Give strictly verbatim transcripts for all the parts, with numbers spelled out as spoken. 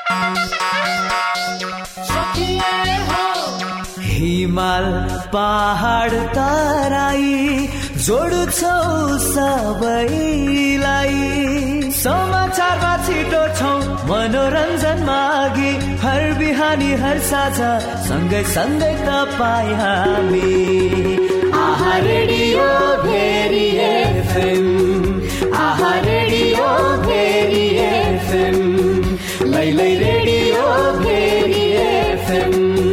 हिमाल पहाड तराई जोड्छौ सबैलाई समाचारमा छिटो छौ मनोरञ्जनमा अघि हर बिहानी हर साझा सँगै सँगै तपाईँ हामी आहा रेडियो भेरी एफएम आहा रेडियो भेरी एफएम लैलै radio Bheri FM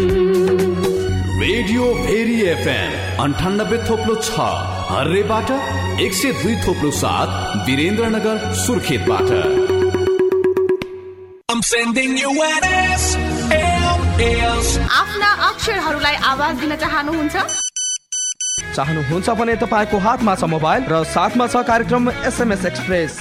radio Bheri FM अन्ठानब्बे थोप्लो छ हर्रेबाट एक सय दुई थोप्लो सात वीरेन्द्रनगर सुर्खेतबाट। आफ्ना अक्षरहरूलाई आवाज दिन चाहनुहुन्छ चाहनुहुन्छ भने तपाईँको हातमा छ मोबाइल र साथमा छ कार्यक्रम SMS express.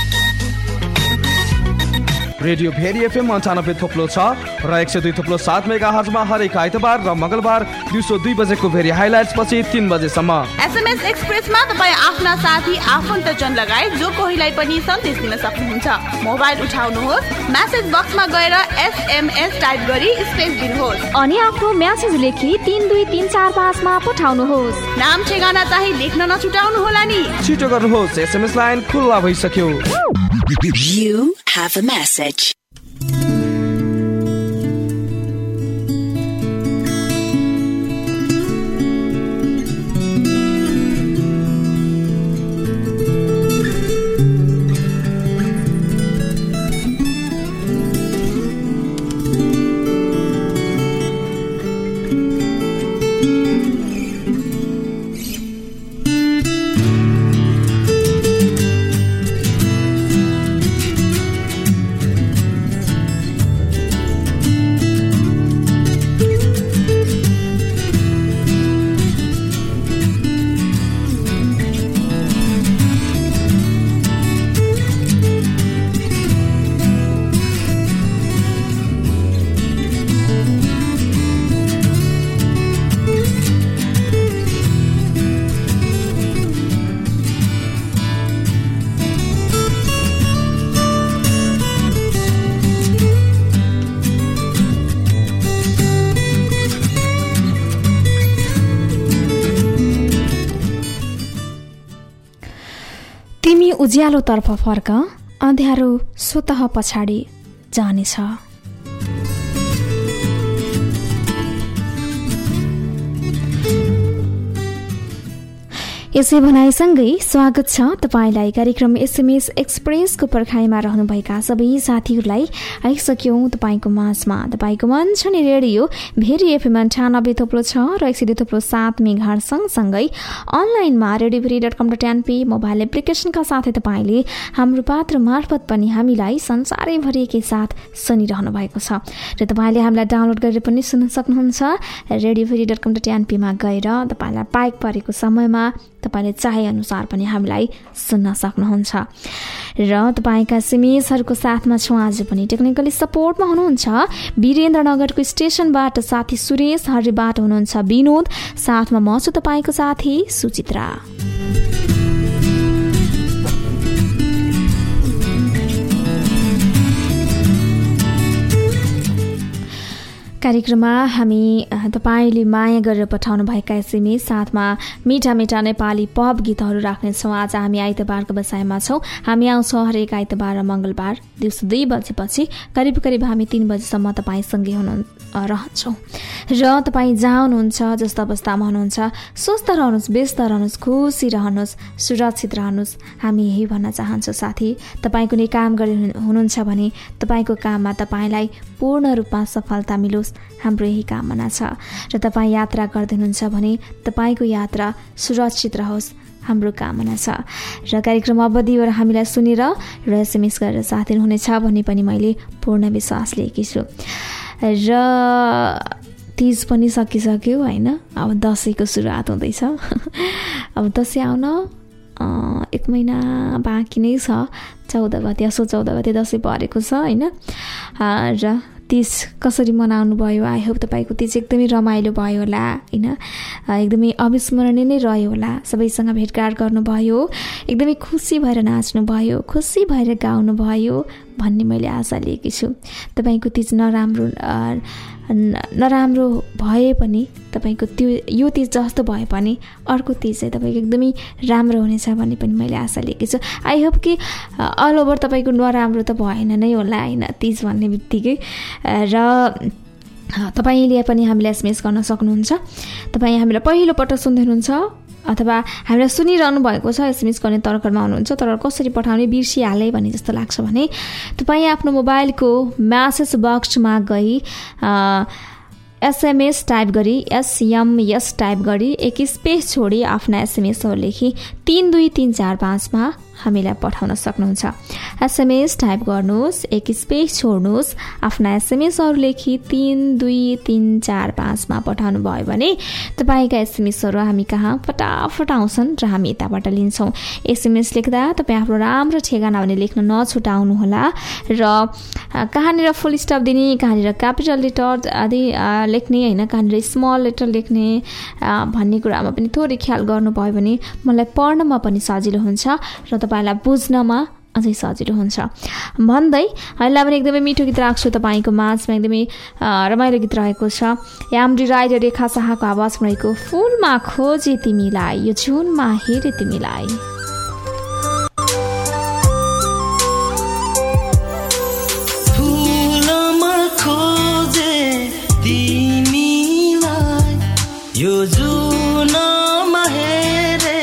Radio Bheri FM अन्ठानब्बे थोप्लो छ र एक सय दुई थोप्लो सात मेगा हर्जमा हरेक आइतबार र मंगलबार दिउँसो दुई बजेको भेरी हाइलाइट्स पछि तीन बजेसम्म। एसएमएस एक्सप्रेसमा तपाईँ आफ्ना साथी आफन्तजन लगायत जो कोहीलाई पनि सन्देश दिन सक्नुहुन्छ। मोबाइल उठाउनुहोस्, मेसेज बक्समा गएर एसएमएस टाइप गरी स्पेस दिनुहोस् अनि आफ्नो म्यासेज लेखी तीन दुई तीन चार पाँचमा पठाउनुहोस्। नाम ठेगाना चाहिँ लेख्न नछुटाउनु होला नि। छिटो गर्नुहोस्, एसएमएस लाइन खुल्ला भइसक्यो। You have a message. तिमी उज्यालोतर्फ फर्क, अँध्यारो स्वतः पछाडि जानेछ। यसै भनाइसँगै स्वागत छ तपाईलाई कार्यक्रम एसएमएस एक्सप्रेसको पर्खाइमा रहनुभएका सबै साथीहरूलाई आइसक्यौं तपाईँको माझमा। तपाईँको मन छने रेडियो भेरी एफएम अन्ठानब्बे थोप्लो छ र एक सय दुई थोप्लो सात मेगाहर्ज सँगसँगै अनलाइनमा radio Bheri dot com dot NP mobile एप्लिकेसनका साथै तपाईँले हाम्रो पात्र मार्फत पनि हामीलाई संसारैभरि एकै साथ सुनिरहनु भएको छ र तपाईँले हामीलाई डाउनलोड गरेर पनि सुन्न सक्नुहुन्छ। Radio Bheri dot com dot एनपीमा गएर तपाईँलाई पाइक परेको समयमा तपाईँले चाहे अनुसार पनि हामीलाई सुन्न सक्नुहुन्छ। र तपाईँका एसएमएसहरूको साथमा छौँ आज पनि। टेक्निकली सपोर्टमा हुनुहुन्छ वीरेन्द्रनगरको स्टेसनबाट साथी सुरेश, हरिबाट हुनुहुन्छ विनोद, साथमा म छु तपाईँको साथी सुचित्रा। कार्यक्रममा हामी तपाईँले माया गरेर पठाउनु भएका एसएमएस साथमा मिठा मिठा नेपाली पप गीतहरू राख्नेछौँ। आज हामी आइतबारको बसाइमा छौँ। हामी आउँछौँ हरेक आइतबार र मङ्गलबार दिउँसो दुई बजेपछि करिब करिब हामी तीन बजीसम्म तपाईँसँगै हुनु रहन्छौँ। र तपाईँ जहाँ हुनुहुन्छ, जस्तो अवस्थामा हुनुहुन्छ, स्वस्थ रहनुहोस्, व्यस्त रहनुहोस्, खुसी रहनुहोस्, सुरक्षित रहनुहोस्। हामी यही भन्न चाहन्छौँ साथी। तपाईँ कुनै काम गरि हुनुहुन्छ भने तपाईँको काममा तपाईँलाई पूर्ण रूपमा सफलता मिलोस्, हाम्रो यही कामना छ। र तपाईँ यात्रा गर्दै हुनुहुन्छ भने तपाईँको यात्रा सुरक्षित रहोस्, हाम्रो कामना छ। र कार्यक्रम अवधिबाट हामीलाई सुनेर र एसएमएस गरेर साथ दिनुहुनेछ भन्ने पनि मैले पूर्ण विश्वास लिएकी छु। र तीज पनि सकिसक्यो होइन, अब दसैँको सुरुवात हुँदैछ। अब दसैँ आउन एक महिना बाँकी नै छ। चौध गते असो चौध गते दसैँ परेको छ होइन। र तीज कसरी मनाउनु भयो? आई होप तपाईँको तीज एकदमै रमाइलो भयो होला होइन, एकदमै अविस्मरणीय नै रह्यो होला। सबैसँग भेटघाट गर्नुभयो, एकदमै खुसी भएर नाच्नुभयो, खुसी भएर गाउनुभयो, भन्ने मैले आशा लिएकी छु। तपाईँको तिज नराम्रो नराम्रो भए पनि तपाईँको त्यो यो तिज जस्तो भए पनि अर्को तिज चाहिँ तपाईँको एकदमै राम्रो हुनेछ भन्ने पनि मैले आशा लिएकी छु। आई होप कि अल ओभर तपाईँको नराम्रो त भएन नै होला होइन तिज भन्ने बित्तिकै। र तपाईँले पनि हामीलाई एसएमएस गर्न सक्नुहुन्छ। तपाईँ हामीलाई पहिलोपटक सुन्दै हुनुहुन्छ अथवा हामीलाई सुनिरहनु भएको छ, एसएमएस गर्ने तर्करमा हुनुहुन्छ तर कसरी पठाउने बिर्सिहाले भन्ने जस्तो लाग्छ भने तपाईँ आफ्नो मोबाइलको म्यासेज बक्समा गई एसएमएस टाइप गरी एसएमएस टाइप गरी एक स्पेस छोडी आफ्ना एसएमएसहरू लेखी तीन दुई तीन चार पाँचमा हामीलाई पठाउन सक्नुहुन्छ। एसएमएस टाइप गर्नुहोस्, एक स्पेस छोड्नुहोस्, आफ्ना एसएमएसहरू लेखी तीन दुई तीन चार पाँचमा पठाउनु भयो भने तपाईँका एसएमएसहरू हामी कहाँ फटाफट आउँछन् र हामी यताबाट लिन्छौँ। एसएमएस लेख्दा तपाईँ आफ्नो राम्रो ठेगाना भने लेख्न नछुटाउनुहोला र कहाँनिर फुल स्टप दिने, कहाँनिर क्यापिटल लेटर आदि लेख्ने होइन, कहाँनिर स्मल लेटर लेख्ने भन्ने कुरामा पनि थोरै ख्याल गर्नुभयो भने मलाई पढ्नमा पनि सजिलो हुन्छ र तपाईँलाई बुझ्नमा अझै सजिलो हुन्छ भन्दै अहिले पनि एकदमै मिठो गीत राख्छु तपाईँको माझमा। एकदमै रमाइलो गीत रहेको छ यामरी राई र रेखा शाहको आवाजमा रहेको फुलमा खोजे तिमीलाई, यो जुनमा हेरे तिमीलाई। फुलमा खोजे तिमीलाई, यो जुनमा हेरे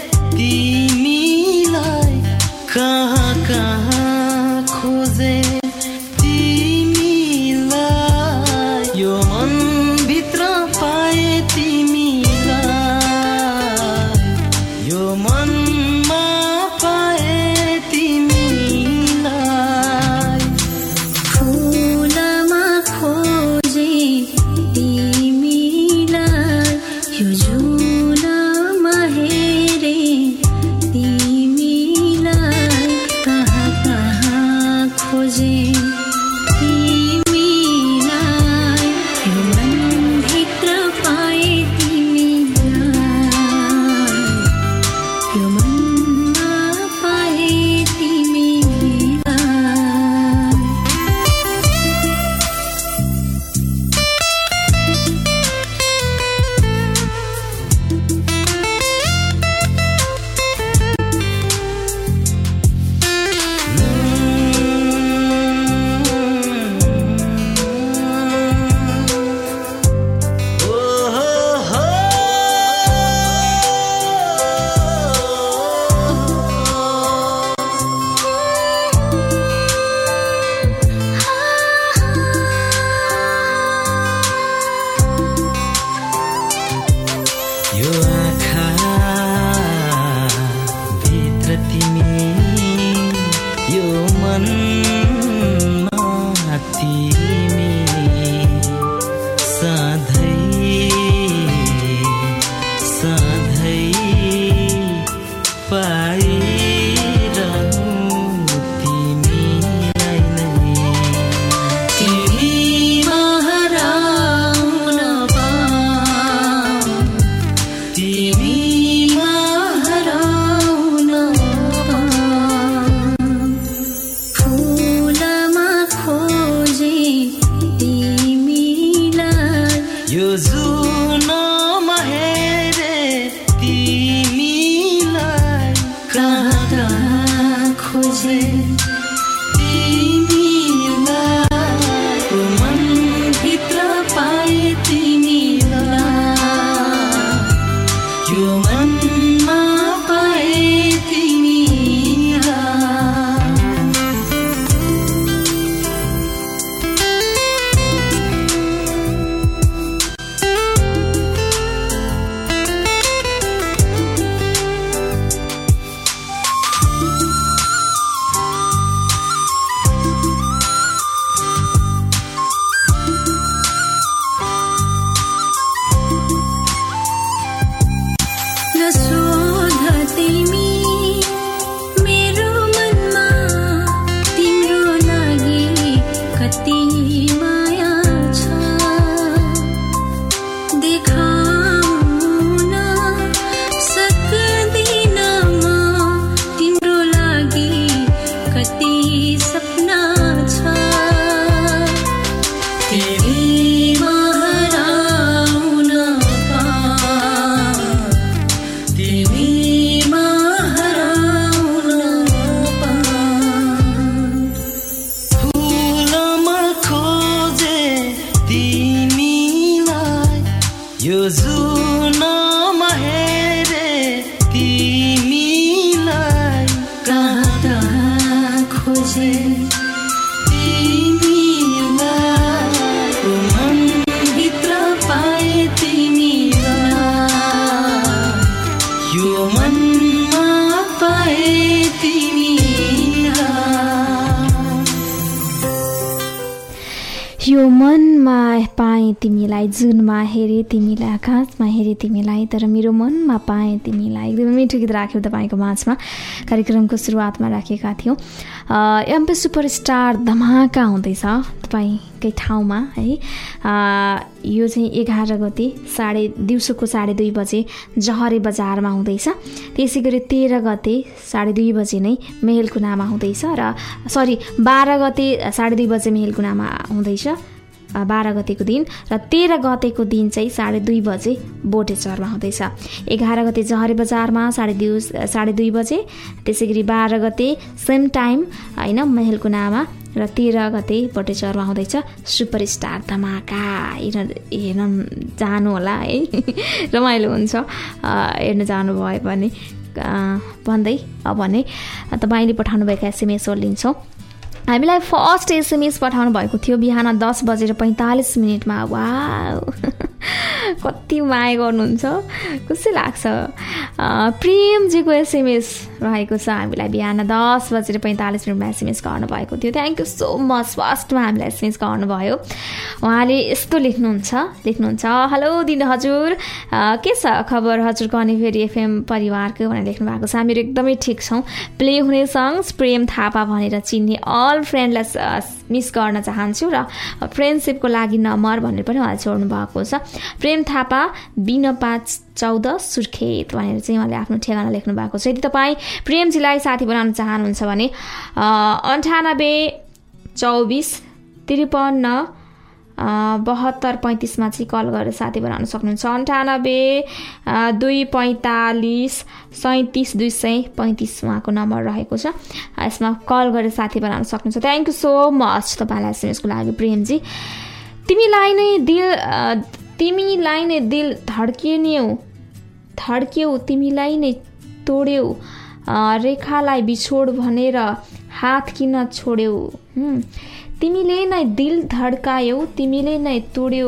तिमीलाई, कहाँ कहाँ खोजे तिमीलाई, यो मनभित्र पाए तिमीलाई, यो मनमा पाए तिमीलाई। फुलमा खोजे तिमीलाई, यो जुनमा हेरे तिमीलाई, कहाँ कहाँ खोजे तिमीलाई, यो मनभित्र पाए तिमीलाई, यो मनमा पाए तिमीलाई। जुनमा हेरे तिमीलाई कहाँ कहाँ खोजे तिमीलाई मनभित्र पाए तिमीलाई यो मनमा पाए यो मनमा पाएँ तिमीलाई जुनमा हेरे तिमीलाई आकाशमा हेरे तिमीलाई तर मेरो मनमा पाएँ तिमीलाई एकदमै मिठो गीत राख्यौँ तपाईँको माझमा कार्यक्रमको सुरुवातमा राखेका थियौँ एमपी सुपरस्टार धमाका हुँदैछ तपाईँकै ठाउँमा है यो चाहिँ एघार गते साढे दिउँसोको साढे दुई बजे जहरे बजारमा हुँदैछ त्यसै गरी तेह्र गते साढे दुई बजे नै मेहेलकुनामा हुँदैछ र सरी बाह्र गते साढे दुई बजे मेहेलकुनामा हुँदैछ बाह्र गतेको दिन र तेह्र गतेको दिन चाहिँ साढे दुई बजे बोटेचरमा हुँदैछ एघार गते जहरे बजारमा साढे दुई साढे दुई बजे त्यसै गरी बाह्र गते सेम टाइम होइन मेहेलकुनामा र तेह्र गते बोटेचरमा हुँदैछ सुपरस्टार धमाका हेर्न हेर्न जानु होला है रमाइलो हुन्छ हेर्न जानुभयो भने भन्दै अब भने तपाईँले पठाउनुभएका एसएमएसहरू लिन्छौँ हामीलाई फर्स्ट एसएमएस पठाउनु भएको थियो बिहान दस बजेर पैँतालिस मिनटमा वा कति माया गर्नुहुन्छ खुसी लाग्छ प्रेमजीको एसएमएस रहेको छ हामीलाई बिहान दस बजेर पैँतालिस मिनटमा एसएमएस गर्नुभएको थियो थ्याङ्क यू सो मच फर्स्टमा हामीलाई एसएमएस गर्नुभयो उहाँले यस्तो लेख्नुहुन्छ लेख्नुहुन्छ हेलो दिन हजुर के छ खबर हजुरको अनि फेरि एफएम परिवारको भनेर लेख्नु भएको छ हामीहरू एकदमै ठिक छौँ प्ले हुने सङ्ग्स प्रेम थापा भनेर चिन्ने अल फ्रेन्डलाई मिस गर्न चाहन्छु र फ्रेन्डसिपको लागि नम्बर भनेर पनि उहाँले छोड्नु भएको छ प्रेम थापा बिन पाँच चौध सुर्खेत भनेर चाहिँ उहाँले आफ्नो ठेगाना लेख्नु भएको छ यदि तपाईँ प्रेमजीलाई साथी बनाउन चाहनुहुन्छ भने अन्ठानब्बे चौबिस त्रिपन्न बहत्तर पैँतिसमा चाहिँ कल गरेर साथी बनाउन सक्नुहुन्छ अन्ठानब्बे दुई पैँतालिस सैँतिस दुई सय पैँतिस उहाँको नम्बर रहेको छ यसमा कल गरेर साथी बनाउन सक्नुहुन्छ थ्याङ्क यू सो मच तपाईँलाई एसएमएसको लागि प्रेमजी तिमीलाई नै दिल तिमीलाई नै दिल धड्किन्यौ धड्क्यौ तिमीलाई नै तोड्यौ रेखालाई बिछोड भनेर हात किन छोड्यौ तिमीले नै दिल धड्कायौ तिमीले नै तोड्यौ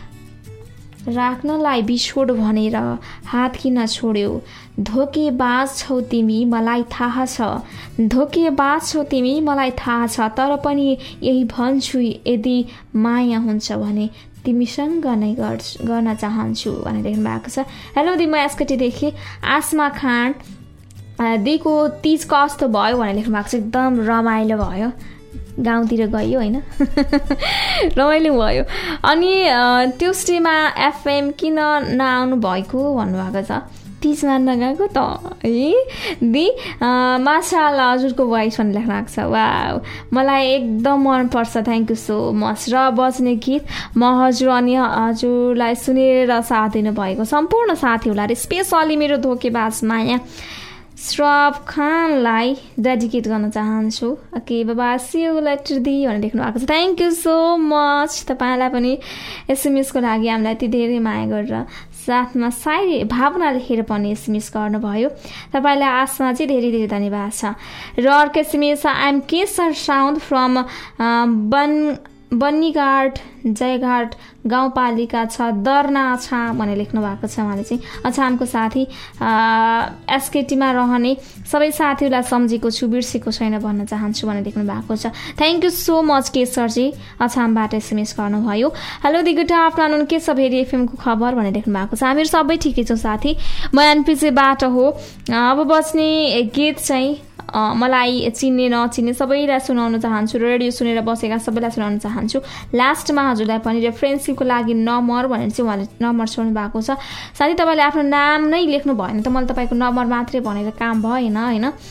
राख्नलाई बिछोड भनेर हात किन छोड्यौ धोकेबाज छौ तिमी मलाई थाहा छ धोकेबाज छौ तिमी मलाई थाहा छ तर पनि यही भन्छु यदि माया हुन्छ भने तिमीसँग नै गर्न चाहन्छु भनेर लेख्नु भएको छ हेलो दि म एसकेटीदेखि आसमा खान दिको तिज कस्तो भयो भनेर लेख्नु भएको छ एकदम रमाइलो भयो गाउँतिर गयो होइन रमाइलो भयो अनि ट्युसडेमा एफएम किन नआउनु भएको भन्नुभएको छ तिजमा नगएको त है दि माशाअल्लाह हजुरको भोइस भनेर लेख्नु भएको छ वा मलाई एकदम मनपर्छ थ्याङ्क यू सो मच र बज्ने गीत म हजुर अनि हजुरलाई सुनेर साथ दिनुभएको सम्पूर्ण साथीहरूलाई स्पेसली मेरो धोकेबाज माया श्रफ खानलाई डेडिकेट गर्न चाहन्छु ओके बाबा सी यू लेटर दी भनेर लेख्नु भएको छ थ्याङ्क यू सो मच तपाईँलाई पनि एसएमएसको लागि हामीलाई यति धेरै माया गरेर साथमा सायरी भावना लेखेर पनि एसएमएस गर्नुभयो तपाईँलाई आसमा चाहिँ धेरै धेरै धन्यवाद छ र अर्को SMS I'm Kesar sound from बन बन्नीघाट जयघाट गाउँपालिका छ दर्ना छ भनेर लेख्नु भएको छ उहाँले चाहिँ अछामको साथी एसकेटीमा रहने सबै साथीहरूलाई सम्झेको छु बिर्सेको छैन भन्न चाहन्छु भनेर लेख्नु भएको छ थ्याङ्क यू सो मच केशरजी अछामबाट एसएमएस गर्नुभयो हेलो दि गुड आफ्टरनुन के छ भेरी एफएमको खबर भनेर लेख्नु भएको छ हामीहरू सबै ठिकै छौँ साथी म एनपिसीबाट हो अब बस्ने गीत चाहिँ मलाई चिन्ने नचिन्ने सबैलाई सुनाउन चाहन्छु रेडियो सुनेर बसेका सबैलाई सुनाउन चाहन्छु लास्टमा हजुरलाई पनि रेफरेन्सको लागि नम्बर भनेर चाहिँ उहाँले नम्बर छोड्नु भएको छ साथै तपाईँले आफ्नो नाम नै लेख्नु भएन त मैले तपाईँको नम्बर मात्रै भनेर काम भएन होइन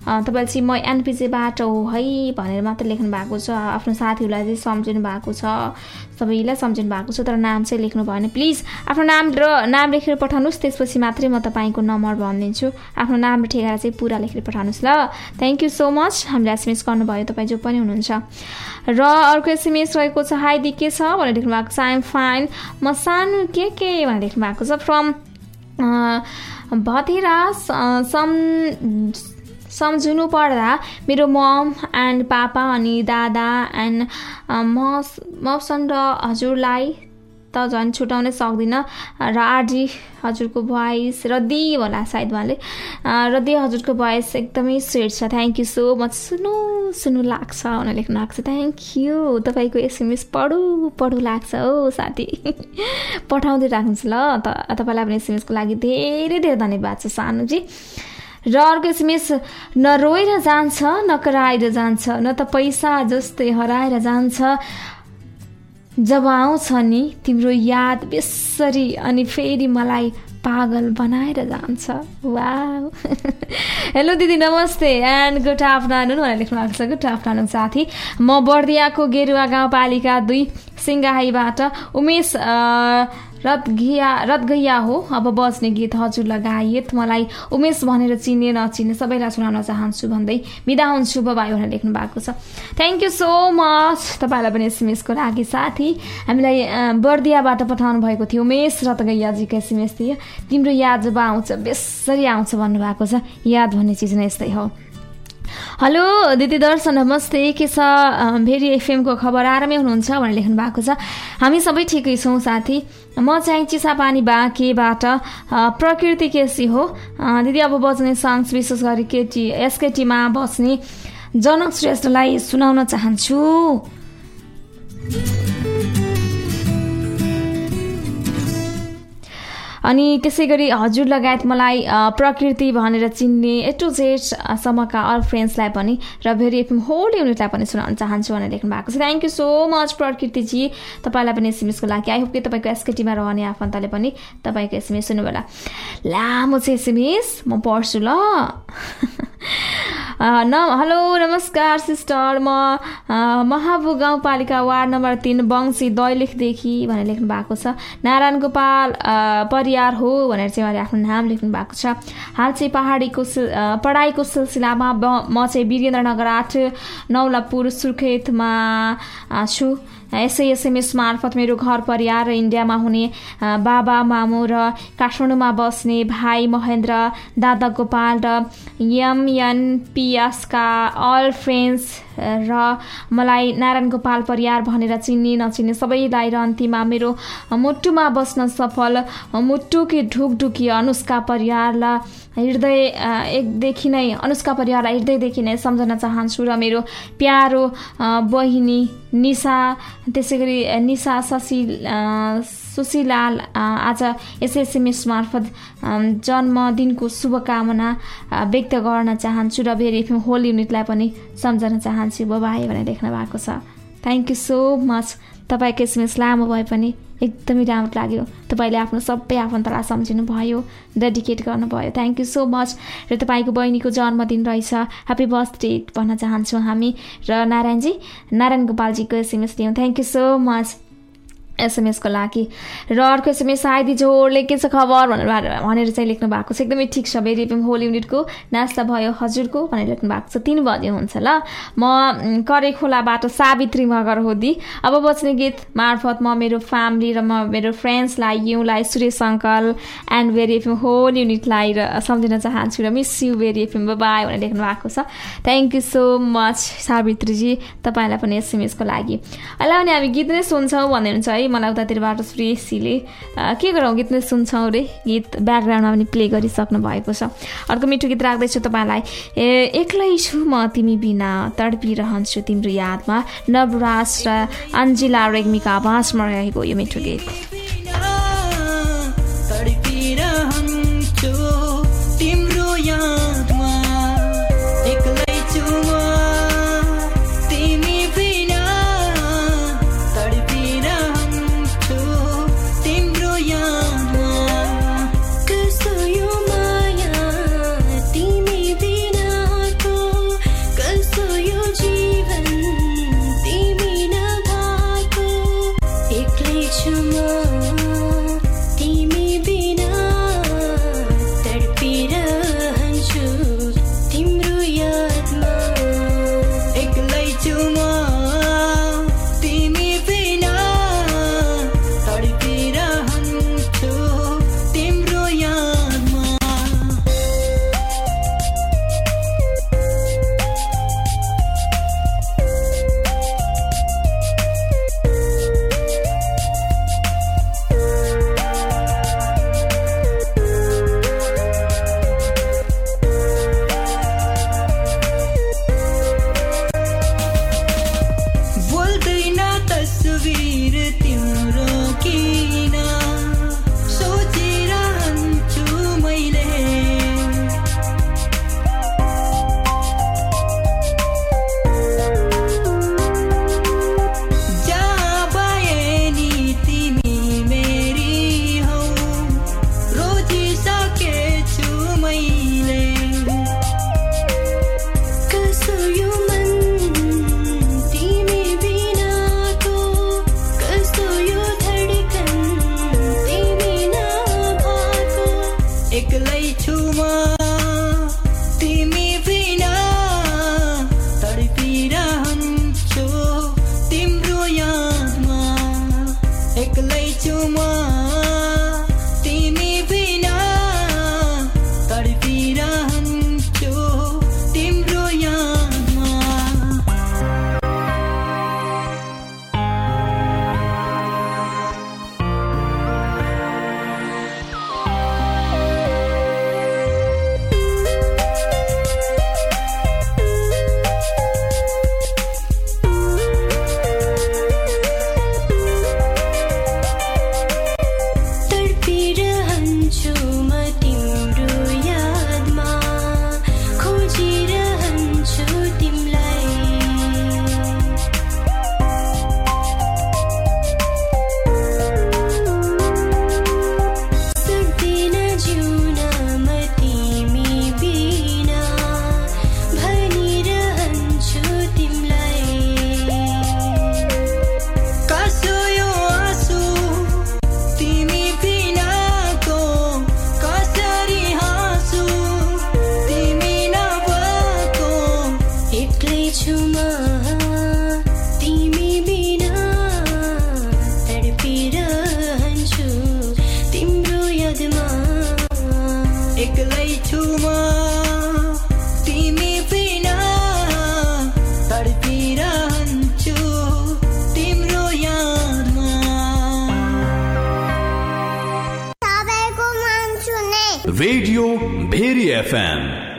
तपाईँले चाहिँ म एनपिजेबाट हो है भनेर मात्र लेख्नु भएको छ। आफ्नो साथीहरूलाई चाहिँ सम्झिनु भएको छ, सबैलाई सम्झिनु भएको छ, तर नाम चाहिँ लेख्नु भयो भने प्लिज आफ्नो नाम र नाम लेखेर पठाउनुहोस्, त्यसपछि मात्रै म तपाईँको नम्बर भनिदिन्छु। आफ्नो नाम र ठेगाना चाहिँ पुरा लेखेर पठाउनुहोस् ल। थ्याङ्क यू सो मच हामीलाई एसएमएस गर्नुभयो तपाईँ जो पनि हुनुहुन्छ। र अर्को एसएमएस रहेको छ, हाई दी के छ भनेर लेख्नु भएको छ। आइएम फाइन, म सानो के के भनेर लेख्नु भएको छ। फ्रम भतेरा सम सम्झिनु पर्दा मेरो मम एन्ड पापा अनि दादा एन्ड म मसन र हजुरलाई त झन् छुटाउनै सक्दिनँ। र आरजी हजुरको भोइस र दी होला सायद उहाँले, र दी हजुरको भोइस एकदमै स्विट छ। थ्याङ्क यू सो मच, सुन्नु सुन्नु लाग्छ भनेर लेख्नु भएको छ। थ्याङ्क यू, तपाईँको एसएमएस पढु पढु लाग्छ हो साथी, पठाउँदै राख्नुहोस् ल। त तपाईँलाई पनि एसएमएसको लागि धेरै धेरै धन्यवाद छ सानुजी। र अर्को एसएमएस, न रोएर जान्छ न कराएर जान्छ, न त पैसा जस्तै हराएर जान्छ, जब आउँछ नि तिम्रो याद बेसरी अनि फेरि मलाई पागल बनाएर जान्छ। वाउ, हेलो दिदी नमस्ते एन्ड गुड आफ्टरनुन भनेर लेख्नु भएको छ। गुड आफ्टरनुन साथी, म बर्दियाको गेरुवा गाउँपालिका दुई सिङ्गाहाईबाट उमेश रतगैया रतगैया हो। अब बज्ने गीत हजुर लगायत मलाई उमेश भनेर चिन्ने नचिन्ने सबैलाई सुनाउन चाहन्छु भन्दै बिदा हुन्छु बाई भनेर लेख्नु भएको छ। थ्याङ्क यू सो मच तपाईँलाई पनि एसएमएसको लागि साथी। हामीलाई बर्दियाबाट पठाउनु भएको थियो उमेश रतगैयाजीको एसएमएस थियो। तिम्रो याद जब आउँछ बेसरी आउँछ भन्नुभएको छ। याद भन्ने चिज नै यस्तै हो। हेलो दिदी दर्शन नमस्ते, के छ भेरी एफएमको खबर, आरामै हुनुहुन्छ भनेर लेख्नु भएको छ। हामी सबै ठिकै छौँ साथी। म चाहिँ चिसापानी बाँकेबाट प्रकृति केसी हो दिदी। अब बज्ने सङ्ग्स विशेष गरी केटी एसकेटीमा बस्ने जनक श्रेष्ठलाई सुनाउन चाहन्छु। अनि त्यसै गरी हजुर लगायत मलाई प्रकृति भनेर चिन्ने ए टु जेड सम्मका अल फ्रेन्ड्सलाई पनि र भेरी एफएम होल युनिटलाई पनि सुनाउन चाहन्छु भनेर लेख्नु भएको छ। थ्याङ्क यू सो मच प्रकृतिजी, तपाईँलाई पनि एसएमएसको लागि। आई होप कि तपाईँको एसकेटीमा रहने आफन्तले पनि तपाईँको एसएमएस सुन्नु होला। लामो चाहिँ एसएमएस म पढ्छु ल। न हेलो नमस्कार सिस्टर, म महाबु गाउँपालिका वार्ड नम्बर तिन बङ्सी दैलेखदेखि भनेर लेख्नु भएको छ। नारायण गोपाल परियार हो भनेर चाहिँ उहाँले आफ्नो नाम लेख्नु भएको छ। हाल चाहिँ पहाडीको पढाइको सिलसिलामा म चाहिँ वीरेन्द्रनगर आठ नौलापुर सुर्खेतमा छु। यसै एसएमएस मार्फत मेरो घर परिवार र इन्डियामा हुने बाबा मामु र काठमाडौँमा बस्ने भाइ महेन्द्र, दादा गोपाल र एमएनपिएसका अल फ्रेन्ड्स र मलाई नारायण गोपाल परियार भनेर चिन्ने नचिन्ने सबैलाई र अन्तिममा मेरो मुटुमा बस्न सफल मुटुकी ढुकढुकी अनुष्का परियारलाई हृदय एकदेखि नै अनुष्का परियारलाई हृदयदेखि नै सम्झन चाहन्छु। र मेरो प्यारो बहिनी निशा, त्यसै गरी निशा शशि सुशीलाल आज यसै एसएमएस मार्फत जन्मदिनको शुभकामना व्यक्त गर्न चाहन्छु र भेरी एफएम होल युनिटलाई पनि सम्झन चाहन्छु बाबाई भनेर लेख्नु भएको छ। Thank you so much. तपाईँको एसएमएस लामो भए पनि एकदमै राम्रो लाग्यो। तपाईँले आफ्नो सबै आफन्तलाई सम्झिनु भयो, डेडिकेट गर्नुभयो। Thank you so much. र तपाईँको बहिनीको जन्मदिन रहेछ, ह्याप्पी बर्थडे भन्न चाहन्छौँ हामी। र नारायणजी नारायण गोपालजीको एसएमएस दियौँ। थ्याङ्क यू सो मच एसएमएसको लागि। र अर्को एसएमएस आइदी जोडले के छ खबर भनेर भनेर चाहिँ लेख्नु भएको छ। एकदमै ठिक छ, भेरी एफएम होल युनिटको नास्ता भयो हजुरको भनेर लेख्नु भएको छ। तिन बजे हुन्छ ल। म करेखोलाबाट सावित्री मगर होदी। अब बच्ने गीत मार्फत म मेरो फ्यामिली र म मेरो फ्रेन्ड्सलाई युलाई Suresh uncle and Bheri FM whole युनिटलाई र सम्झिन चाहन्छु र miss you Bheri FM bye भनेर लेख्नु भएको छ। थ्याङ्क यू सो मच सावित्रीजी, तपाईँलाई पनि एसएमएसको लागि। अहिले भने हामी गीत नै सुन्छौँ भन्दै हुन्छ है मलाई उतातिरबाट सुरेशीले। के गरौँ गीत नै सुन्छौँ रे, गीत ब्याकग्राउन्डमा पनि प्ले गरिसक्नु भएको छ। अर्को मिठो गीत राख्दैछु तपाईँलाई। ए एक्लै छु म तिमी बिना तडपिरहन्छु तिम्रो यादमा, नवराज र अन्जिला रेग्मीका आवाजमा रहेको यो मिठो गीत। Cause so you Maya, Timi Bina, radio Bheri FM.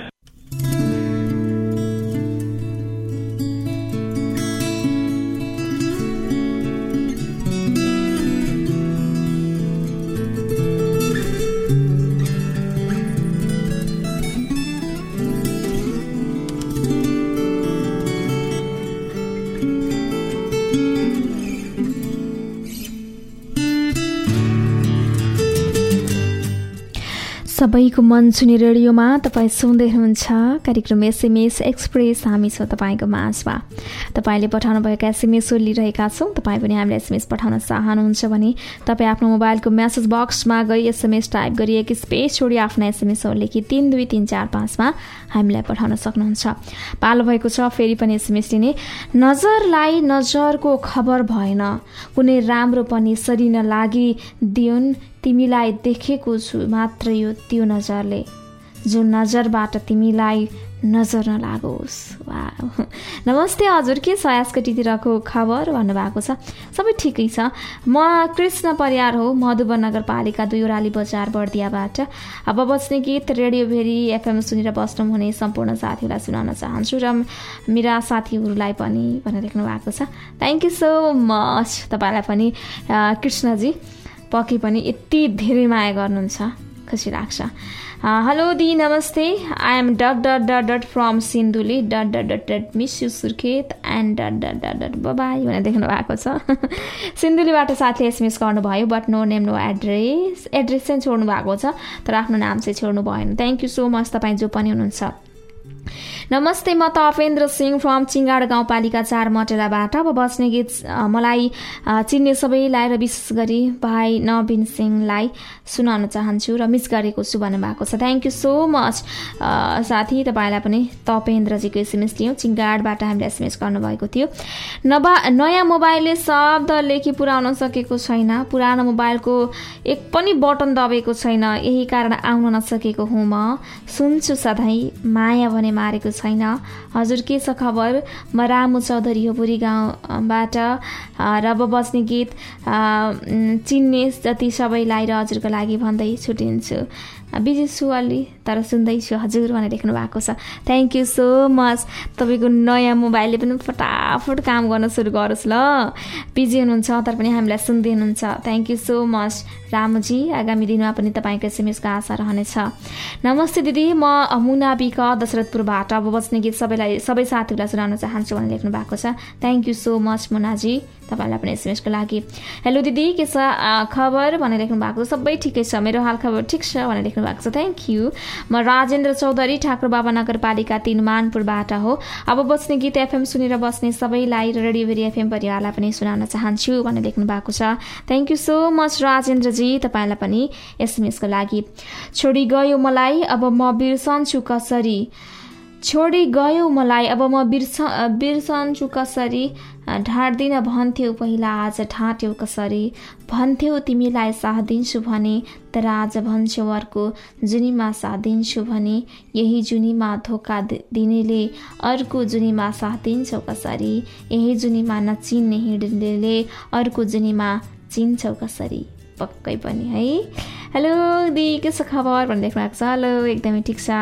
सबैको मन छुने रेडियोमा तपाईँ सुन्दै हुनुहुन्छ कार्यक्रम एसएमएस एक्सप्रेस। हामी छौँ तपाईँको माझमा। तपाईँले पठाउनुभएका एसएमएसहरू लिइरहेका छौँ। तपाईँ पनि हामीलाई एसएमएस पठाउन चाहनुहुन्छ भने तपाईँ आफ्नो मोबाइलको मेसेज बक्समा गई एसएमएस टाइप गरी एक स्पेस छोडी आफ्ना एसएमएसहरू लेखी तिन दुई तिन चार पाँचमा हामीलाई पठाउन सक्नुहुन्छ। पालो भएको छ फेरि पनि एसएमएस लिने। नजरलाई नजरको खबर भएन, कुनै राम्रो पनि सरिन लागिदिउन्, तिमीलाई देखेको छु मात्र यो त्यो नजरले, जो नजरबाट तिमीलाई नजर नलागोस्। वाह, नमस्ते हजुर, के छ आजकटितिरको खबर भन्नुभएको छ? सबै ठिकै छ। म कृष्ण परियार हो, मधुवन नगरपालिका दुई ओराली बजार बर्दियाबाट। अब बज्ने गीत रेडियो भेरी एफएम सुनेर बस्नुहुने सम्पूर्ण साथीहरूलाई सुनाउन चाहन्छु र मेरा साथीहरूलाई पनि भनेर लेख्नु भएको छ। Thank you so much. तपाईँलाई पनि कृष्णजी पक्कै पनि यति धेरै माया गर्नुहुन्छ, खुसी लाग्छ। हेलो दी, नमस्ते। I am dot dot dot dot from Sindhuli dot dot dot dot miss you Surkhet and dot dot dot dot bye भनेर देख्नु भएको छ। सिन्धुलीबाट साथीले एसएमएस गर्नुभयो, but no name no address. Address चाहिँ छोड्नु भएको छ तर आफ्नो नाम चाहिँ छोड्नु भएन। थ्याङ्क यू सो मच तपाईँ जो पनि हुनुहुन्छ। नमस्ते, म तपेन्द्र सिंह फ्रम चिङ्गाड गाउँपालिका चार मटेराबाट। अब बस्ने गीत मलाई चिन्ने सबैलाई र विशेष गरी भाइ नवीन सिंहलाई सुनाउन चाहन्छु र मिस गरेको छु भन्नुभएको छ। थ्याङ्क यू सो मच साथी। तपाईँलाई पनि तपेन्द्रजीको एसएमएस लियौँ, चिङ्गाडबाट हामीले एसएमएस गर्नुभएको थियो। नबा नयाँ मोबाइलले शब्द लेखी पुर्याउन सकेको छैन, पुरानो मोबाइलको एक पनि बटन दबेको छैन, यही कारण आउन नसकेको हुँ म। सुन्छु सधैँ, माया भने मारेको छैन। हजुर के छ खबर? म रामु चौधरी हो बुढी गाउँबाट। र अब बज्ने गीत चिन्ने जति सबैलाई र हजुरको लागि भन्दै छुटिन्छु। बिजी छु अलि तर सुन्दैछु हजुर भनेर लेख्नु भएको छ। Thank you so much. तपाईँको नयाँ मोबाइलले पनि फटाफट काम गर्न सुरु गरोस् ल। बिजी हुनुहुन्छ तर पनि हामीलाई सुन्दै हुनुहुन्छ। थ्याङ्क यू सो मच रामुजी। आगामी दिनमा पनि तपाईँको एसएमएसको आशा रहनेछ। नमस्ते दिदी, म मुनाबिक दशरथपुरबाट। अब बज्ने गीत सबैलाई सबै साथीहरूलाई सुनाउन चाहन्छु भनेर लेख्नु भएको छ। थ्याङ्क यू सो मच मुनाजी, तपाईँलाई पनि एसएमएसको लागि। हेलो दिदी, के छ खबर भनेर लेख्नु भएको छ। सबै ठिकै छ, मेरो हाल खबर ठिक छ भनेर लेख्नु भएको छ। Thank you. म राजेन्द्र चौधरी ठाकुर बाबा नगरपालिका तीन मानपुरबाट हो। अब बस्ने गीत एफएम सुनेर बस्ने सबैलाई र रेडियो भेरी एफएम परिवारलाई पनि सुनाउन चाहन्छु भनेर लेख्नु भएको छ। थ्याङ्क यू सो मच राजेन्द्रजी, तपाईँलाई पनि एसएमएसको लागि। छोडी गयो मलाई अब म बिर्सन्छु कसरी, छोडी गयो मलाई अब म बिर्स बिर्सन्छु कसरी, ढाड्दिन भन्थ्यौ पहिला आज ढाँट्यौ कसरी, भन्थ्यौ तिमीलाई साथ दिन्छु भने तर आज भन्छौ अर्को जुनीमा साथ दिन्छु भने, यही जुनीमा धोका दिनेले अर्को जुनीमा साथ दिन्छौ कसरी, यही जुनीमा नचिन्ने हिँड्नेले अर्को जुनीमा चिन्छौ कसरी। पक्कै पनि है। हेलो दी, के छ खबर भनेर लेख्नु भएको छ। हेलो, एकदमै ठिक छ।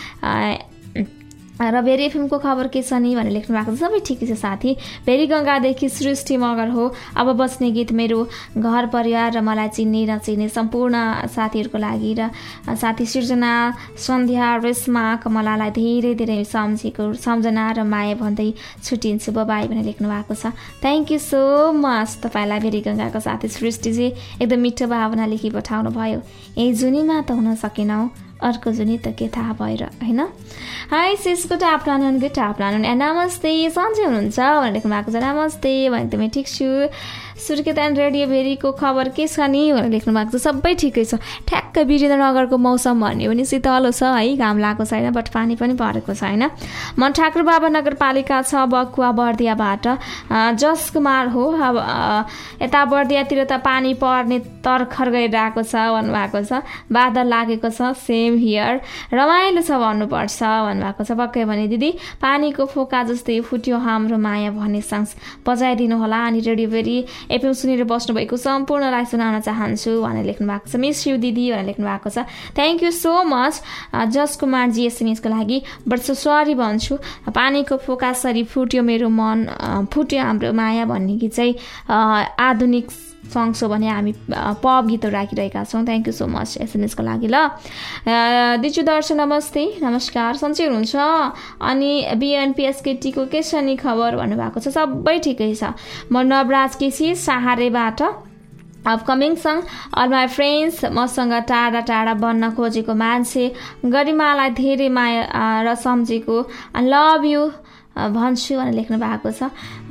र भेरी एफएमको खबर के छ नि भनेर लेख्नु भएको छ। सबै ठिकै छ साथी। भेरी गङ्गादेखि सृष्टि मगर हो। अब बस्ने गीत मेरो घर परिवार र मलाई चिन्ने नचिन्ने सम्पूर्ण साथीहरूको लागि र साथी सृजना, सन्ध्या, रेशमा, कमलालाई धेरै धेरै सम्झेको सम्झना र माया भन्दै छुटिन्छु बाई भनेर लेख्नु भएको छ। थ्याङ्क यू सो मच तपाईँलाई भेरी गङ्गाको साथी सृष्टिजी, एकदम मिठो भावना लेखी पठाउनु भयो। यही जुनीमा त हुन सकेनौ, अर्को जुनी त के थाहा भएर होइन। हाई सिसको टाप लानु गुड टाप लानु। नमस्ते, सन्चै हुनुहुन्छ भनेर लेख्नु भएको छ। नमस्ते भने एकदमै ठिक छु। सुर्खेत एन्ड रेडियो भेरीको खबर के छ नि भनेर लेख्नु भएको छ। सबै ठिकै छ। ठ्याक्क वीरेन्द्रनगरको मौसम भन्यो भने शीतलो छ है, घाम लागेको छैन बट पानी पनि परेको छैन। म ठाकुर बाबा नगरपालिका छ बकुवा बर्दियाबाट जसकुमार हो। अब यता बर्दियातिर त पानी पर्ने तर्खर गरिरहेको छ भन्नुभएको छ। बादल लागेको छ, सेम हियर, रमाइलो छ भन्नुपर्छ भन्नुभएको छ। पक्कै भने दिदी पानीको फोका जस्तै फुट्यो हाम्रो माया भन्ने सङ्ग बजाइदिनु होला। अनि रेडियो भेरी एफएम सुनेर बस्नुभएको सम्पूर्णलाई सुनाउन चाहन्छु भनेर लेख्नु भएको छ। मिस यु दिदी भनेर लेख्नु भएको छ। थ्याङ्क यू सो मच जस कुमारजी एसएमएसको लागि। बट सरी भन्छु, पानीको फोकासरी फुट्यो मेरो मन, फुट्यो हाम्रो माया भन्ने गीत चाहिँ आधुनिक सङ्ग्स हो भने हामी पप गीतहरू राखिरहेका छौँ। थ्याङ्क यू सो मच एसएमएसको लागि। ल दिजु दर्शन नमस्ते, नमस्कार, सन्चै हुनुहुन्छ? अनि बिएनपिएसकेटीको के छ नि खबर भन्नुभएको छ। सबै ठिकै छ। म नवराज केसी सहारेबाट upcoming song all my friends, मसँग टाढा टाढा बन्न खोजेको मान्छे, गरिमालाई धेरै माया र सम्झेको, आई लभ यु भन्छु भनेर लेख्नु भएको छ।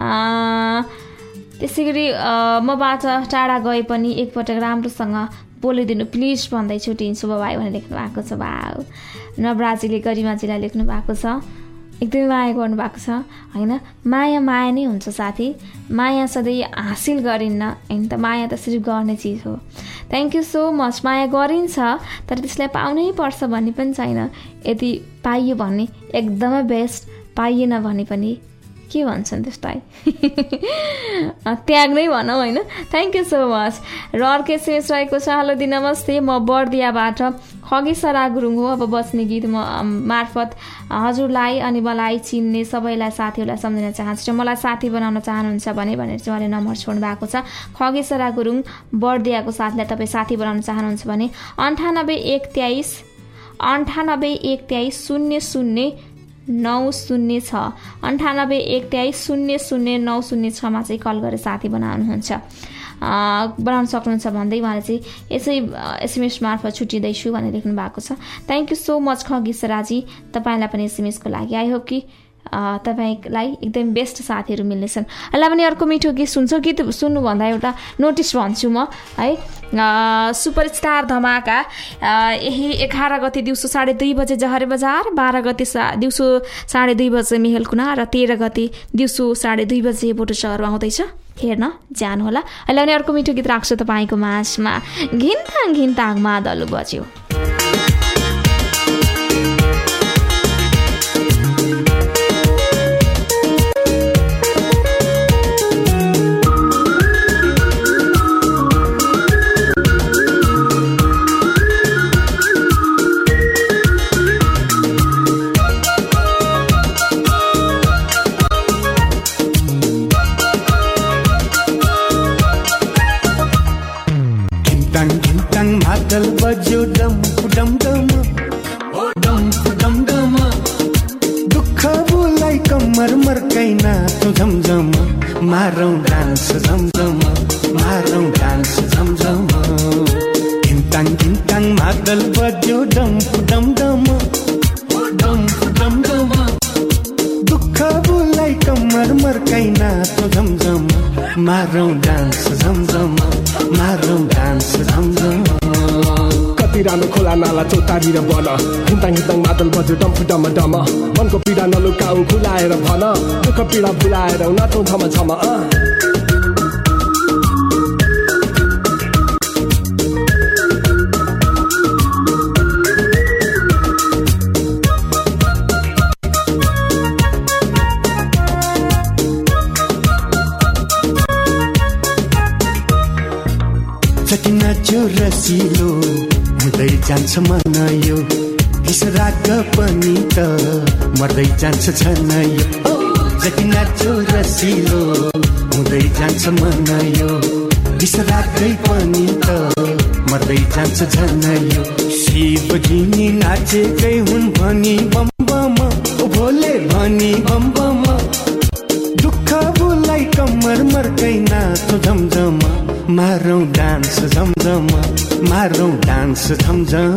त्यसै गरी मबाट टाढा गए पनि एकपटक राम्रोसँग बोलिदिनु प्लिज भन्दै छुट्टिन्छु बाबाई भनेर लेख्नु भएको छ। भाउ नवराजीले गरिमाजीलाई लेख्नु भएको छ। एकदमै माया गर्नुभएको छ होइन। माया माया नै हुन्छ साथी, माया सधैँ हासिल गरिन्न होइन त, माया त सिर्फ गर्ने चिज हो। Thank you so much. माया गरिन्छ तर त्यसलाई पाउनै पर्छ भन्ने पनि छैन। यदि पाइयो भने एकदमै बेस्ट, पाइएन भने पनि के भन्छन् त्यसलाई त्याग नै भनौँ होइन। Thank you so much. र अर्को एसएमएस रहेको छ। हेलो दि नमस्ते, म बर्दियाबाट खगी सरा गुरुङ हो। अब बस्ने गीत म मार्फत हजुरलाई अनि मलाई चिन्ने सबैलाई साथीहरूलाई सम्झिन चाहन्छु र मलाई साथी बनाउन चाहनुहुन्छ भने भनेर चाहिँ उहाँले नम्बर छोड्नु भएको छ। खगी सरा गुरुङ बर्दियाको साथीलाई तपाईँ साथी बनाउन चाहनुहुन्छ भने अन्ठानब्बे एक तेइस अन्ठानब्बे एक तेइस शून्य शून्य नौ शून्य छ अन्ठानब्बे एक तेइस शून्य शून्य नौ शून्य छमा चाहिँ कल गरेर साथी बनाउनुहुन्छ बनाउन सक्नुहुन्छ भन्दै उहाँले चाहिँ यसै एसएमएस मार्फत छुट्टिँदैछु भनेर लेख्नु भएको छ। Thank you so much Khagi सराजी, तपाईँलाई पनि एसएमएसको लागि। आई होप कि तपाईँलाई एकदम बेस्ट साथीहरू मिल्नेछन्। यसलाई पनि अर्को मिठो गीत सुन्छ। गीत सुन्नुभन्दा एउटा नोटिस भन्छु म है। सुपरस्टार धमाका यही एघार गते दिउँसो साढे दुई बजे जहरे बजार, बाह्र गते सा दिउँसो साढे दुई बजे मेहेलकुना र तेह्र गते दिउँसो साढे दुई बजे बोटो सहरमा आउँदैछ, हेर्न जानुहोला। अहिले पनि अर्को मिठो गीत राख्छु तपाईँको माझमा। घिन्ताङ घिन्ताङमा दलु बज्यो। दल बज्यो डम डम डम ओ डम डम डम, दुःख बोलाई कम्मर मर्काइना तो झमझम, मारौं डान्स झमझम, मारौं डान्स झमझम। घिन्ताङ घिन्ताङ मादल बज्यो डम डम डम ओ डम डम डम, दुःख बोलाई कम्मर मर्काइना तो झमझम, मारौं डान्स झमझम, मारौं डान्स झमझम। पिरानो खोला नाला चौतारी र बन, घिन्ताङ घिन्ताङ मादल बज्यो डम डम डम, मनको पीडा नलुकाऊ खुलाएर भन, दुःख पीडा भुलाएर नाचौँ छम छम। जति नाच्यो रसिलो हुँदै जान्छ मन यो, हिस राग पनि त मर्दै जान्छ छन यो। जति नाच्यो रसिलो हुँदै जान्छ मन यो, हिस रागै पनि त मर्दै जान्छ झन यो। शिवजी नि नाचेकै हुन् भनी बम बम, ओ भोले भनी बम बम, दुःख बोलाई कम्मर मर्कै नाचो झमझम, मारौं डान्स झमझम, मारौं डान्स झमझम।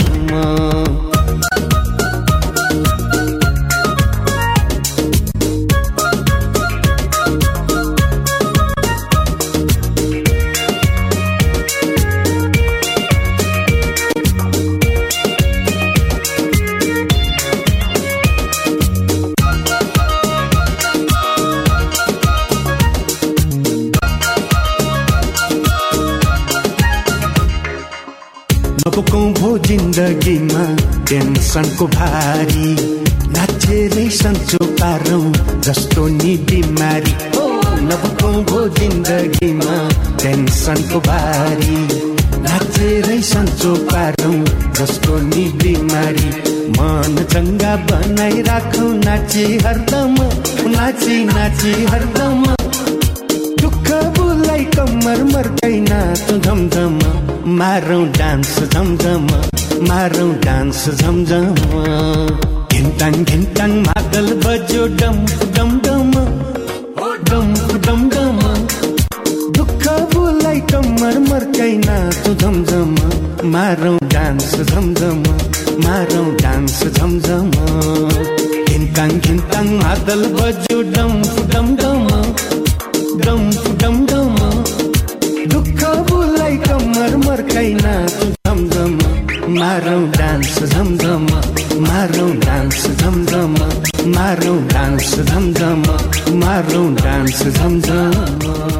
नबोकौं भो जिन्दगीमा टेन्सनको भारी, नाचेरै सन्चो पारौं जस्तो नि बिमारी। नबोकौं भो जिन्दगीमा टेन्सनको बारी नाचेरै सन्चो पारौँ जसको नि बिमारी मन चङ्गा बनाइराखौँ नाची हरदम नाची नाची हरदम दुःख बुलाई कम्मर मर्कै नाचौँ झमझम मारौँ डान्स झमझम मारौँ डान्स झमझम घिन्टाङ घिन्टाङ मादल बज्यो डम डम डम डम डम डम दुःख बुलाई कम्मर मर्कै नाचौँ झमझम मारौँ डान्स झमझम मारौँ डान्स झमझम घिन्टाङ घिन्टाङ मादल बज्यो डम डम डम डम डम डम दुःख बुलाई कम्मर मर्कै नाचौँ झमझम मारौँ डान्स झमझम मारौँ डान्स झमझम मारौँ डान्स झमझम मारौँ डान्स झमझम।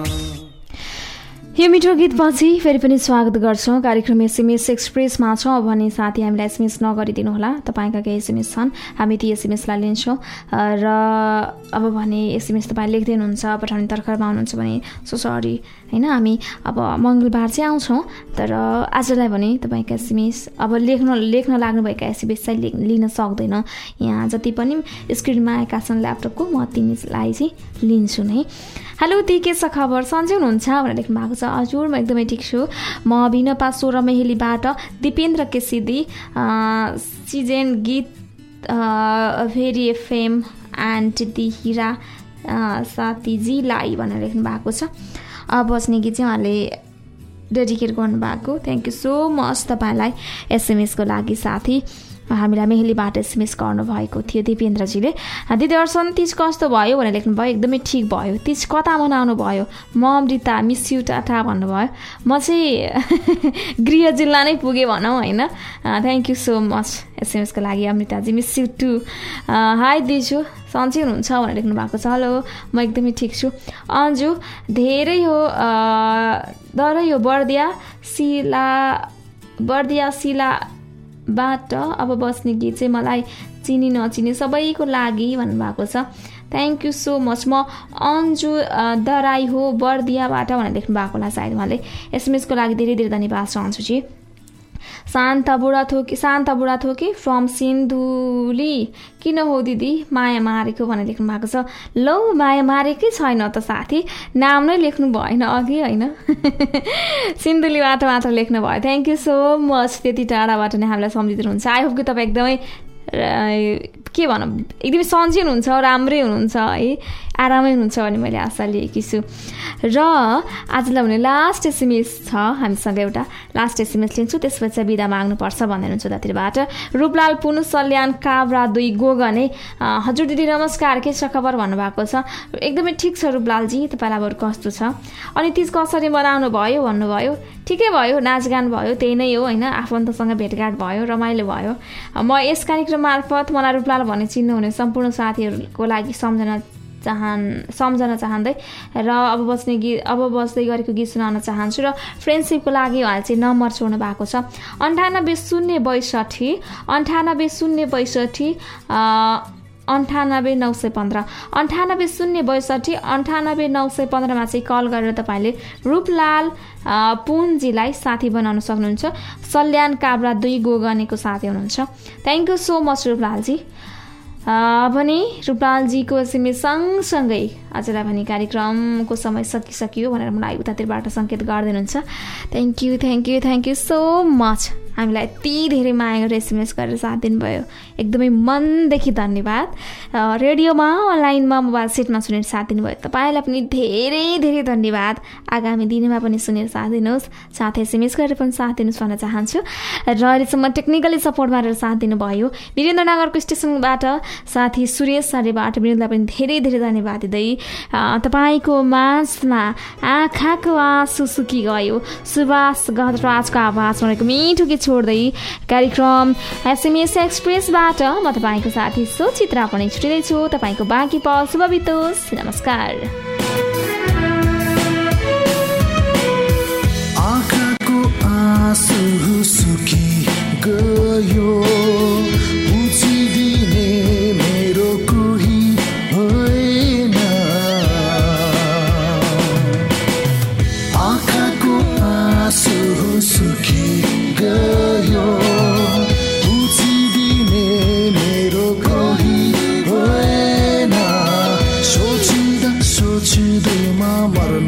यो मिठो गीतपछि फेरि पनि स्वागत गर्छौँ कार्यक्रम एसएमएस एक्सप्रेसमा छौँ भने साथी हामीलाई एसएमएस नगरिदिनु होला तपाईँका केही एसएमएस छन् हामी ती एसएमएसलाई लिन्छौँ र अब भने एसएमएस तपाईँ लेख्दै हुनुहुन्छ पठाउने तर्खरमा आउनुहुन्छ भने सो सरी होइन हामी अब मङ्गलबार चाहिँ आउँछौँ तर आजलाई भने तपाईँका एसएमएस अब लेख्न लेख्न लाग्नुभएका एसएमएस चाहिँ लिन सक्दैन यहाँ जति पनि स्क्रिनमा आएका छन् ल्यापटपको म तिमीलाई चाहिँ लिन्छु नै। हेलो ती के छ खबर सन्चै हुनुहुन्छ भनेर लेख्नु भएको छ। हजुर म एकदमै ठिक छु। म बिनपा सोह्र मेहेलीबाट दिपेन्द्र केसिदी सिजेन गीत Bheri FM and the Hira साथीजीलाई भनेर लेख्नु भएको छ। अब बस्ने गीत चाहिँ उहाँले डेडिकेट गर्नुभएको थ्याङ्क यू सो मच तपाईँलाई एसएमएसको लागि साथी हामीलाई मेहेलीबाट एसएमएस गर्नुभएको थियो दिपेन्द्रजीले। दिदी अर्सन तिज कस्तो भयो भनेर लेख्नुभयो एकदमै ठिक भयो। तिज कता मनाउनु भयो? म अमृता मिस यु टाटा भन्नुभयो। म चाहिँ गृह जिल्ला नै पुगेँ भनौँ होइन। थ्याङ्क यू सो मच एसएमएसको लागि अमृताजी मिस यु टु। हाई दिजु सन्चै हुनुहुन्छ भनेर लेख्नु भएको छ। हेलो म एकदमै ठिक छु। अन्जु धेरै हो दरै हो बर्दिया सिला बर्दिया सिला बाट अब बस्ने गीत चाहिँ मलाई चिनी नचिने सबैको लागि भन्नुभएको छ। Thank you so much. म अन्जु दराई हो बर्दियाबाट भनेर लेख्नु भएको होला सायद उहाँले। एसएमएसको लागि धेरै धेरै धन्यवाद छ अन्जुजी। शान्ता बुढा थोकी शान्ता बुढा थोकी फ्रम सिन्धुली किन हो दिदी माया मारेको भनेर लेख्नु भएको छ। लौ माया मारेकै छैन त साथी नाम नै लेख्नु भएन अघि होइन सिन्धुलीबाट मात्र लेख्नु भयो। थ्याङ्क यू सो मच त्यति टाढाबाट नै हामीलाई सम्झिदिनुहुन्छ। आई होप कि तपाईँ एकदमै के भनौँ एकदमै सन्चै हुनुहुन्छ राम्रै हुनुहुन्छ है आरामै हुनुहुन्छ भन्ने मैले आशा लिएकी छु। र आजलाई भने लास्ट एसएमएस छ हामीसँग एउटा लास्ट एसएमएस लिन्छु त्यसपछि चाहिँ बिदा माग्नुपर्छ भन्दै हुनुहुन्छ उतातिरबाट। रूपलाल पुनु सल्यान काभ्रा दुई गोगने हजुर दिदी नमस्कार के छ खबर भन्नुभएको छ। एकदमै ठिक छ रूपलालजी तपाईँलाई अब कस्तो छ अनि तिज कसरी मनाउनु भयो भन्नुभयो। ठिकै भयो नाचगान भयो त्यही नै हो होइन आफन्तसँग भेटघाट भयो रमाइलो भयो। म यस कार्यक्रम मार्फत मलाई रूपलाल भन्ने चिन्नुहुने सम्पूर्ण साथीहरूको लागि सम्झना चाहन सम्झन चाहँदै र अब बस्ने गीत अब बस्दै गरेको गीत सुनाउन चाहन्छु र फ्रेन्डसिपको लागि उहाँले चाहिँ नम्बर छोड्नु भएको छ अन्ठानब्बे शून्य बैसठी अन्ठानब्बे शून्य बैसठी अन्ठानब्बे नौ सय पन्ध्र अन्ठानब्बे शून्य बैसठी अन्ठानब्बे नौ सय पन्ध्रमा चाहिँ कल गरेर तपाईँले रूपलाल पुनजीलाई साथी बनाउन सक्नुहुन्छ। सल्यान काभ्रा दुई गोगनेको साथी हुनुहुन्छ। थ्याङ्क यू सो मच रूपलालजी। भने रूपलालजीको एसएमएस सँगसँगै आजलाई भने कार्यक्रमको समय सकिसक्यो भनेर मलाई उतातिरबाट सङ्केत गरिदिनुहुन्छ। Thank you thank you thank you so much हामीलाई यति धेरै माया गरेर एसएमएस गरेर साथ दिनुभयो एकदमै मनदेखि धन्यवाद। रेडियोमा अनलाइनमा मोबाइल सेटमा सुनेर साथ दिनुभयो तपाईँलाई पनि धेरै धेरै धन्यवाद। आगामी दिनमा पनि सुनेर साथ दिनुहोस् साथै एसएमएस गरेर पनि साथ दिनुहोस् भन्न चाहन्छु। र अहिलेसम्म टेक्निकली सपोर्ट गरेर साथ दिनुभयो वीरेन्द्रनगरको स्टेसनबाट साथी सुरेश सारेबाट वीरेन्द्रलाई पनि धेरै धेरै धन्यवाद दिँदै तपाईँको माझमा आँखाको आँसु सुकी गयो सुभाष गहतराजको आवाज भनेको मिठो गीत छोड्दै कार्यक्रम एसएमएस एक्सप्रेसबाट म तपाईँको साथी सुचित्रा पनि छुटिँदैछु। तपाईँको बाँकी पल शुभ बितोस्। नमस्कार। आँखाको आँसु सुकी गयो बुझिदिने मेरो कोही होइन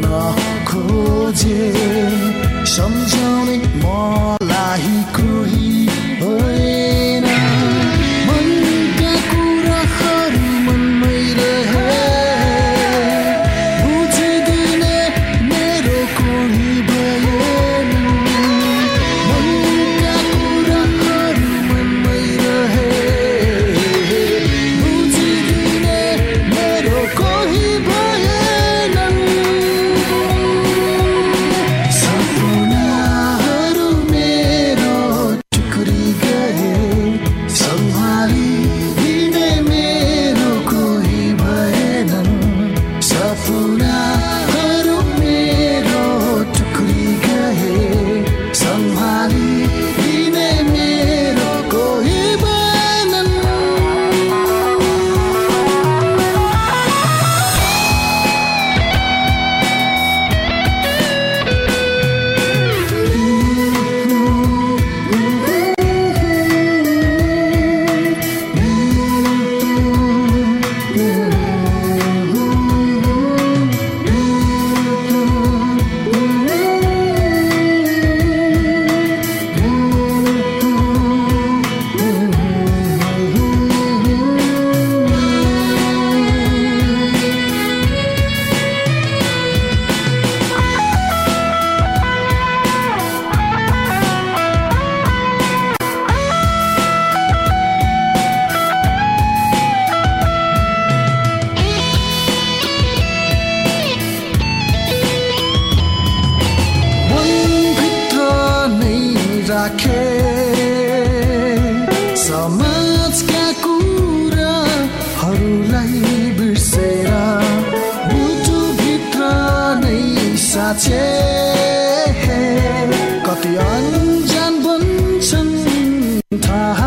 नखोजे सम्झाउने मलाई कोही होइन मनका कुराहरू मनमै रहे बुझिदिने मेरो कोही भएन मनका कुराहरू मनमै रहे बुझिदिने मेरो कोही भएन सपनाहरू मेरो टुक्री गए सम्हालिदिने मेरो कोही भएनन् सपनाहरू मेरो टुक्री गए सम्हालिदिने मेरो कोही भएनन् मनभित्र नै राखे समाजका कुराहरूलाई बिर्सेर मुटुभित्र नै साँचे कति अनजान बन्छन् थाहा